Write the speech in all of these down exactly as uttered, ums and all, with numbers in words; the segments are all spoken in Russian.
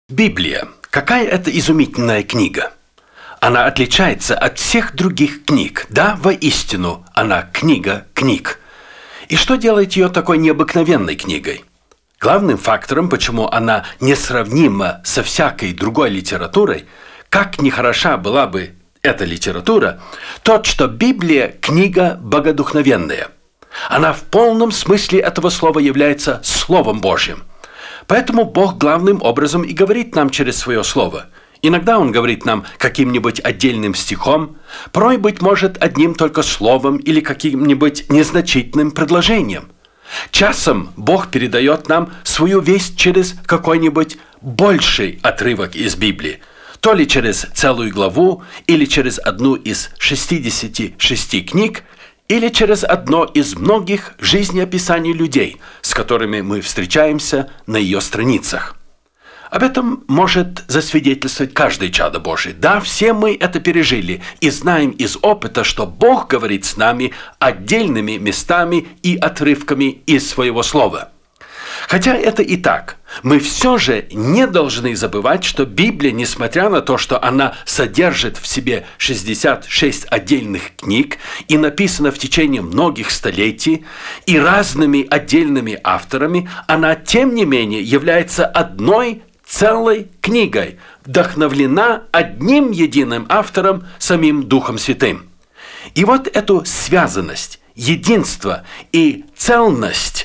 Библия. Какая это изумительная книга! Она отличается от всех других книг. Да, воистину, она книга книг. И что делает ее такой необыкновенной книгой? Главным фактором, почему она несравнима со всякой другой литературой, как ни хороша была бы эта литература, тот, что Библия – книга богодухновенная. Она в полном смысле этого слова является Словом Божьим. Поэтому Бог главным образом и говорит нам через свое Слово. Иногда Он говорит нам каким-нибудь отдельным стихом, порой, быть может, одним только словом или каким-нибудь незначительным предложением. Часом Бог передает нам свою весть через какой-нибудь больший отрывок из Библии, то ли через целую главу, или через одну из шестидесяти шести книг, или через одно из многих жизнеописаний людей, с которыми мы встречаемся на ее страницах. Об этом может засвидетельствовать каждый чадо Божий. Да, все мы это пережили и знаем из опыта, что Бог говорит с нами отдельными местами и отрывками из своего слова. Хотя это и так, мы все же не должны забывать, что Библия, несмотря на то, что она содержит в себе шестьдесят шесть отдельных книг и написана в течение многих столетий и разными отдельными авторами, она, тем не менее, является одной целой книгой, вдохновлена одним единым автором, самим Духом Святым. И вот эту связанность, единство и целостность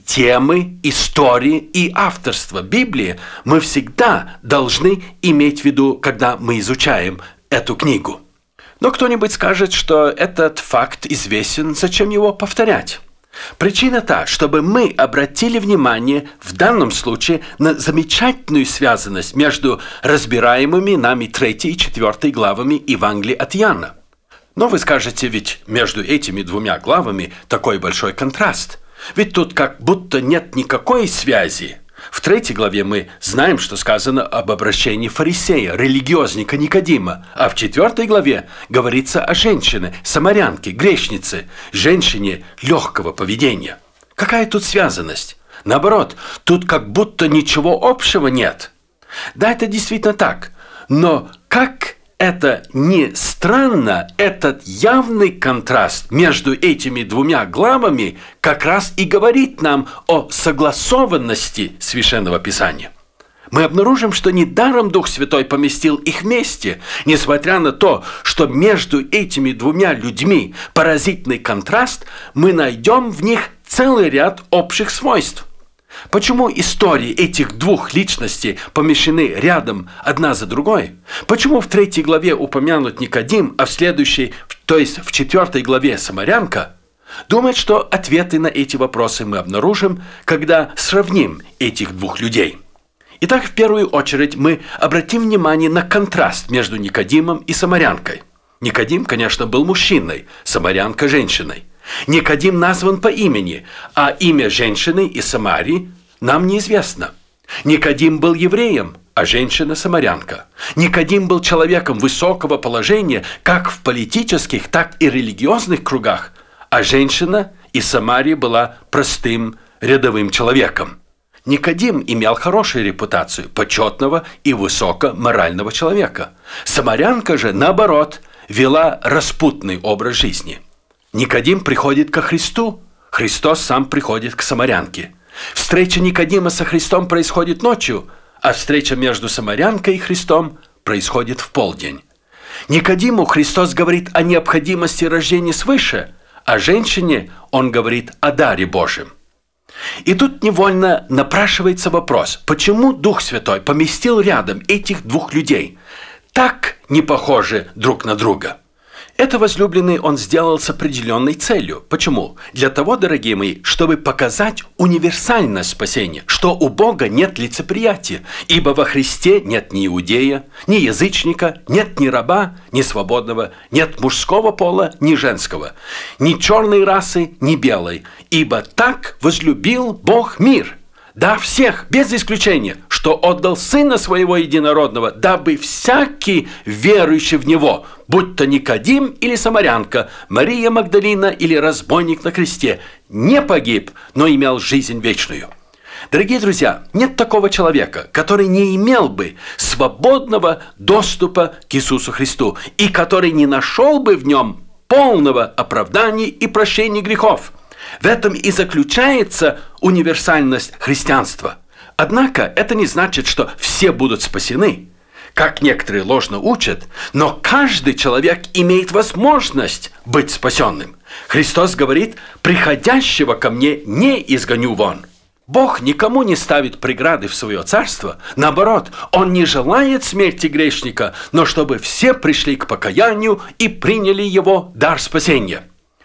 темы, истории и авторства Библии мы всегда должны иметь в виду, когда мы изучаем эту книгу. Но кто-нибудь скажет, что этот факт известен, зачем его повторять? Причина та, чтобы мы обратили внимание в данном случае на замечательную связанность между разбираемыми нами третьей и четвертой главами Евангелия от Иоанна. Но вы скажете, ведь между этими двумя главами такой большой контраст. Ведь тут как будто нет никакой связи. В третьей главе мы знаем, что сказано об обращении фарисея, религиозника Никодима, а в четвертой главе говорится о женщине, самарянке, грешнице, женщине легкого поведения. Какая тут связанность? Наоборот, тут как будто ничего общего нет. Да, это действительно так, но как это ни странно, этот явный контраст между этими двумя главами как раз и говорит нам о согласованности Священного Писания. Мы обнаружим, что недаром Дух Святой поместил их вместе, несмотря на то, что между этими двумя людьми поразительный контраст, мы найдем в них целый ряд общих свойств. Почему истории этих двух личностей помещены рядом одна за другой? Почему в третьей главе упомянут Никодим, а в следующей, то есть в четвертой главе Самарянка? Думает, что ответы на эти вопросы мы обнаружим, когда сравним этих двух людей. Итак, в первую очередь мы обратим внимание на контраст между Никодимом и Самарянкой. Никодим, конечно, был мужчиной, Самарянка – женщиной. Никодим назван по имени, а имя женщины из Самарии нам неизвестно. Никодим был евреем, а женщина – самарянка. Никодим был человеком высокого положения как в политических, так и религиозных кругах, а женщина из Самарии была простым рядовым человеком. Никодим имел хорошую репутацию почетного и высокоморального человека. Самарянка же, наоборот, вела распутный образ жизни. Никодим приходит ко Христу, Христос сам приходит к самарянке. Встреча Никодима со Христом происходит ночью, а встреча между самарянкой и Христом происходит в полдень. Никодиму Христос говорит о необходимости рождения свыше, а женщине Он говорит о даре Божьем. И тут невольно напрашивается вопрос, почему Дух Святой поместил рядом этих двух людей, так не похожи друг на друга? Это возлюбленный он сделал с определенной целью. Почему? Для того, дорогие мои, чтобы показать универсальность спасения, что у Бога нет лицеприятия, ибо во Христе нет ни иудея, ни язычника, нет ни раба, ни свободного, нет мужского пола, ни женского, ни черной расы, ни белой, ибо так возлюбил Бог мир. Да, всех, без исключения, что отдал Сына Своего Единородного, дабы всякий верующий в Него, будь то Никодим или самарянка, Мария Магдалина или разбойник на кресте, не погиб, но имел жизнь вечную. Дорогие друзья, нет такого человека, который не имел бы свободного доступа к Иисусу Христу и который не нашел бы в нем полного оправдания и прощения грехов. В этом и заключается универсальность христианства. Однако это не значит, что все будут спасены, как некоторые ложно учат, но каждый человек имеет возможность быть спасенным. Христос говорит: «Приходящего ко мне не изгоню вон». Бог никому не ставит преграды в свое царство. Наоборот, Он не желает смерти грешника, но чтобы все пришли к покаянию и приняли Его дар спасения.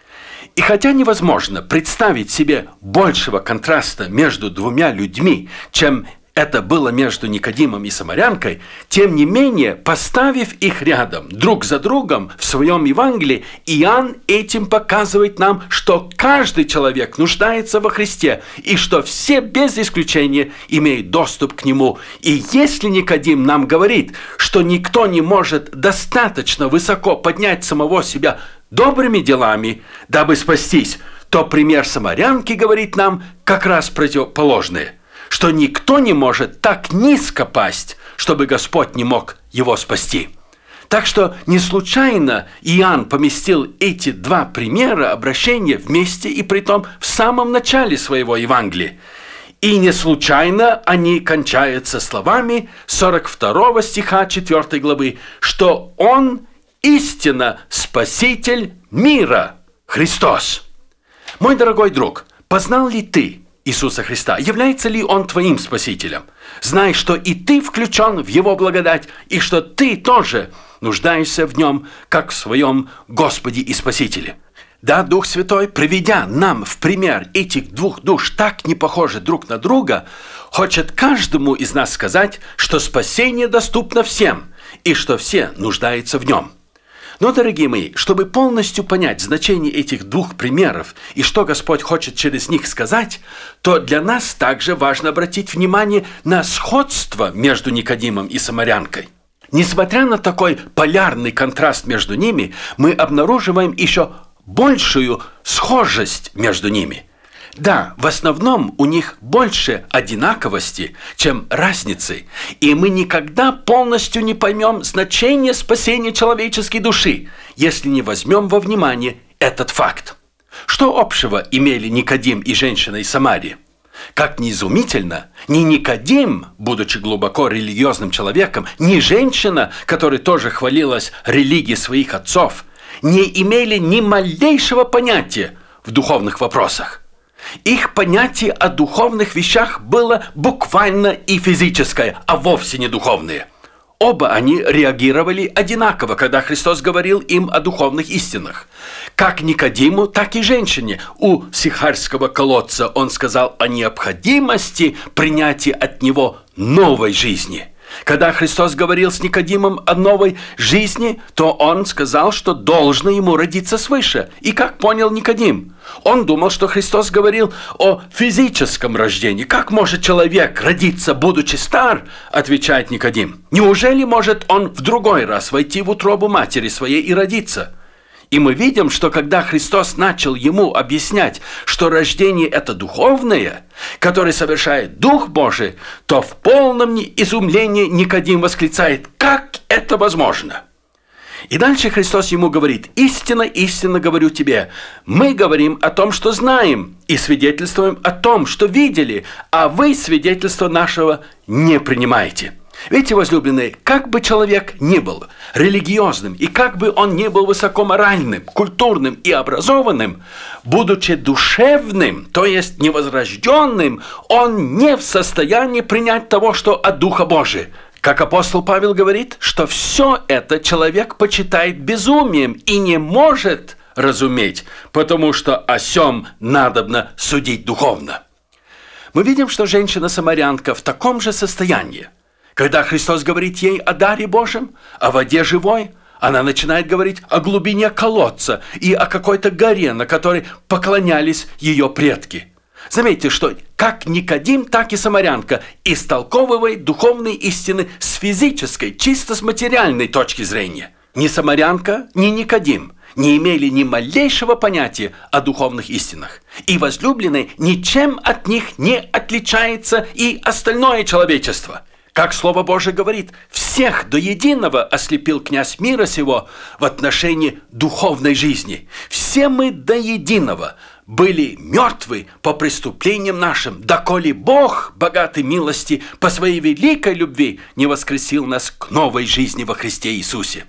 И хотя невозможно представить себе большего контраста между двумя людьми, чем это было между Никодимом и самарянкой, тем не менее, поставив их рядом, друг за другом в своем Евангелии, Иоанн этим показывает нам, что каждый человек нуждается во Христе, и что все без исключения имеют доступ к Нему. И если Никодим нам говорит, что никто не может достаточно высоко поднять самого себя добрыми делами, дабы спастись, то пример самарянки говорит нам как раз противоположное, что никто не может так низко пасть, чтобы Господь не мог его спасти. Так что не случайно Иоанн поместил эти два примера обращения вместе и притом в самом начале своего Евангелия. И не случайно они кончаются словами сорок второго стиха четвёртой главы, что Он истинно Спаситель мира, Христос. Мой дорогой друг, познал ли ты Иисуса Христа? Является ли Он твоим Спасителем? Знай, что и ты включен в Его благодать, и что ты тоже нуждаешься в Нем, как в своем Господе и Спасителе. Да, Дух Святой, приведя нам в пример этих двух душ, так не похожи друг на друга, хочет каждому из нас сказать, что спасение доступно всем, и что все нуждаются в Нем. Но, дорогие мои, чтобы полностью понять значение этих двух примеров и что Господь хочет через них сказать, то для нас также важно обратить внимание на сходство между Никодимом и самарянкой. Несмотря на такой полярный контраст между ними, мы обнаруживаем еще большую схожесть между ними. Да, в основном у них больше одинаковости, чем разницы, и мы никогда полностью не поймем значение спасения человеческой души, если не возьмем во внимание этот факт. Что общего имели Никодим и женщина из Самарии? Как ни изумительно, ни Никодим, будучи глубоко религиозным человеком, ни женщина, которая тоже хвалилась религией своих отцов, не имели ни малейшего понятия в духовных вопросах. Их понятие о духовных вещах было буквально и физическое, а вовсе не духовное. Оба они реагировали одинаково, когда Христос говорил им о духовных истинах. Как Никодиму, так и женщине. У сихарского колодца он сказал о необходимости принятия от него новой жизни. Когда Христос говорил с Никодимом о новой жизни, то Он сказал, что должно ему родиться свыше. И как понял Никодим? Он думал, что Христос говорил о физическом рождении. Как может человек родиться, будучи стар? Отвечает Никодим. Неужели может он в другой раз войти в утробу матери своей и родиться? И мы видим, что когда Христос начал ему объяснять, что рождение – это духовное, которое совершает Дух Божий, то в полном изумлении Никодим восклицает: «Как это возможно?» И дальше Христос ему говорит: «Истинно, истинно говорю тебе, мы говорим о том, что знаем, и свидетельствуем о том, что видели, а вы свидетельство нашего не принимаете». Видите, возлюбленные, как бы человек ни был религиозным, и как бы он ни был высокоморальным, культурным и образованным, будучи душевным, то есть невозрожденным, он не в состоянии принять того, что от Духа Божия. Как апостол Павел говорит, что все это человек почитает безумием и не может разуметь, потому что о сем надобно судить духовно. Мы видим, что женщина-самарянка в таком же состоянии. Когда Христос говорит ей о даре Божьем, о воде живой, она начинает говорить о глубине колодца и о какой-то горе, на которой поклонялись ее предки. Заметьте, что как Никодим, так и самарянка истолковывает духовные истины с физической, чисто с материальной точки зрения. Ни самарянка, ни Никодим не имели ни малейшего понятия о духовных истинах. И возлюбленный ничем от них не отличается и остальное человечество. Как Слово Божие говорит, всех до единого ослепил князь мира сего в отношении духовной жизни. Все мы до единого были мертвы по преступлениям нашим, доколе Бог, богатый милости, по своей великой любви не воскресил нас к новой жизни во Христе Иисусе.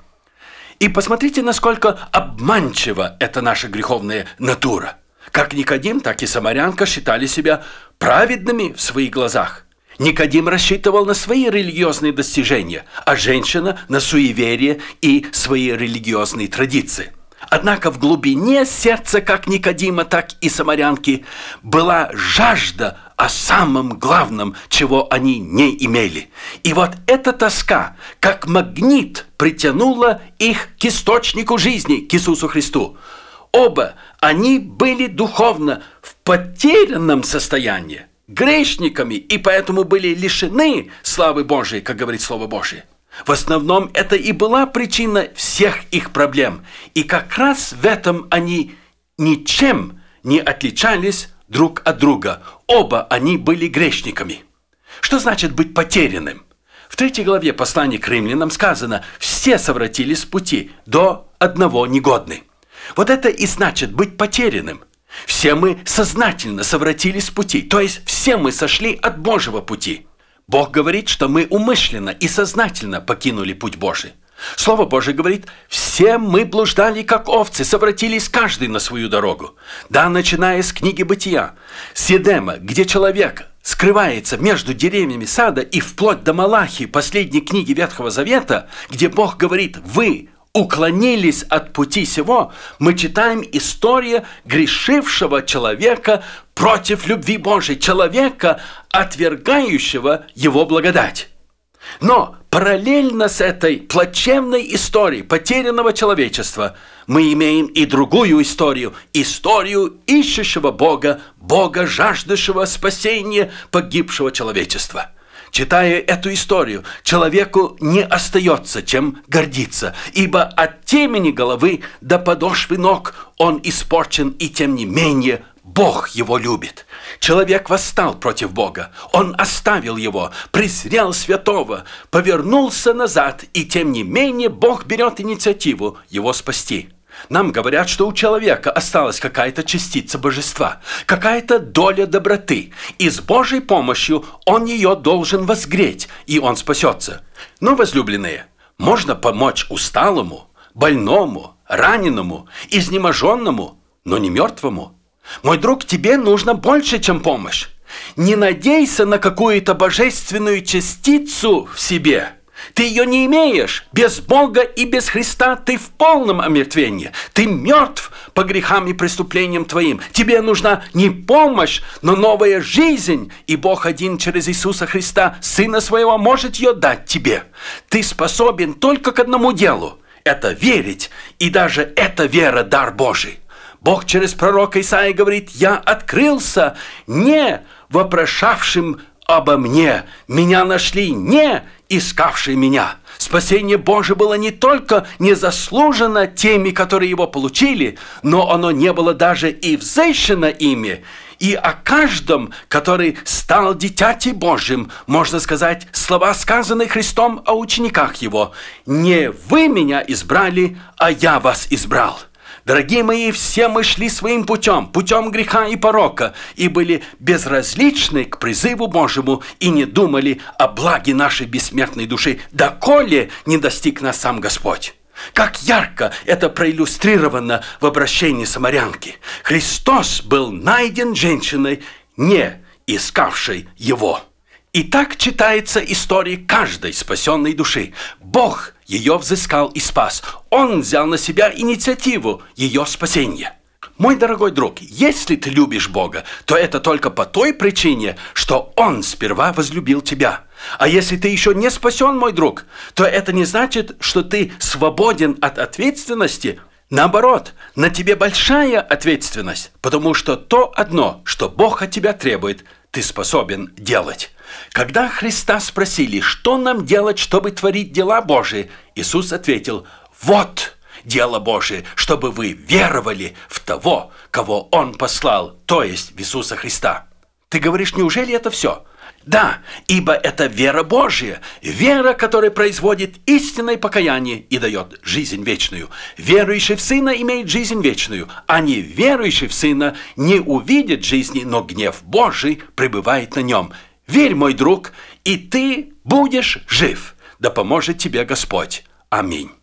И посмотрите, насколько обманчива эта наша греховная натура. Как Никодим, так и самарянка считали себя праведными в своих глазах. Никодим рассчитывал на свои религиозные достижения, а женщина на суеверие и свои религиозные традиции. Однако в глубине сердца как Никодима, так и самарянки была жажда о самом главном, чего они не имели. И вот эта тоска, как магнит, притянула их к источнику жизни, к Иисусу Христу. Оба они были духовно в потерянном состоянии, грешниками, и поэтому были лишены славы Божией, как говорит Слово Божие. В основном это и была причина всех их проблем. И как раз в этом они ничем не отличались друг от друга. Оба они были грешниками. Что значит быть потерянным? В третьей главе послания к римлянам сказано: «Все совратились с пути, до одного негодны». Вот это и значит быть потерянным. Все мы сознательно совратились с пути, то есть все мы сошли от Божьего пути. Бог говорит, что мы умышленно и сознательно покинули путь Божий. Слово Божие говорит: все мы блуждали, как овцы, совратились каждый на свою дорогу. Да, начиная с книги Бытия, с Едема, где человек скрывается между деревьями сада, и вплоть до Малахии, последней книги Ветхого Завета, где Бог говорит: вы уклонились от пути сего, мы читаем историю грешившего человека против любви Божией, человека, отвергающего его благодать. Но параллельно с этой плачевной историей потерянного человечества мы имеем и другую историю, историю ищущего Бога, Бога, жаждущего спасения погибшего человечества. Читая эту историю, человеку не остается чем гордиться, ибо от темени головы до подошвы ног он испорчен, и тем не менее Бог его любит. Человек восстал против Бога, он оставил его, презрел святого, повернулся назад, и тем не менее Бог берет инициативу его спасти. Нам говорят, что у человека осталась какая-то частица божества, какая-то доля доброты, и с Божьей помощью он ее должен возгреть, и он спасется. Но, возлюбленные, можно помочь усталому, больному, раненому, изнеможенному, но не мертвому. Мой друг, тебе нужно больше, чем помощь. Не надейся на какую-то божественную частицу в себе. Ты ее не имеешь. Без Бога и без Христа ты в полном омертвении. Ты мертв по грехам и преступлениям твоим. Тебе нужна не помощь, но новая жизнь. И Бог один через Иисуса Христа, Сына Своего, может ее дать тебе. Ты способен только к одному делу. Это верить. И даже эта вера – дар Божий. Бог через пророка Исаии говорит: «Я открылся не вопрошавшим обо мне, меня нашли не искавшие меня». Спасение Божие было не только незаслуженно теми, которые его получили, но оно не было даже и взыщено ими. И о каждом, который стал дитяти Божьим, можно сказать слова, сказанные Христом о учениках его: «Не вы меня избрали, а я вас избрал». Дорогие мои, все мы шли своим путем, путем греха и порока, и были безразличны к призыву Божьему и не думали о благе нашей бессмертной души, доколе не достиг нас сам Господь. Как ярко это проиллюстрировано в обращении самарянки. Христос был найден женщиной, не искавшей его. И так читается история каждой спасенной души. Бог ее взыскал и спас. Он взял на себя инициативу ее спасения. Мой дорогой друг, если ты любишь Бога, то это только по той причине, что Он сперва возлюбил тебя. А если ты еще не спасен, мой друг, то это не значит, что ты свободен от ответственности. Наоборот, на тебе большая ответственность, потому что то одно, что Бог от тебя требует, ты способен делать. Когда Христа спросили, что нам делать, чтобы творить дела Божии, Иисус ответил: «Вот, дело Божие, чтобы вы веровали в того, кого Он послал, то есть в Иисуса Христа. Ты говоришь, неужели это все? Да, ибо это вера Божья, вера, которая производит истинное покаяние и дает жизнь вечную. Верующий в Сына имеет жизнь вечную, а не верующий в Сына не увидит жизни, но гнев Божий пребывает на нем. Верь, мой друг, и ты будешь жив. Да поможет тебе Господь. Аминь.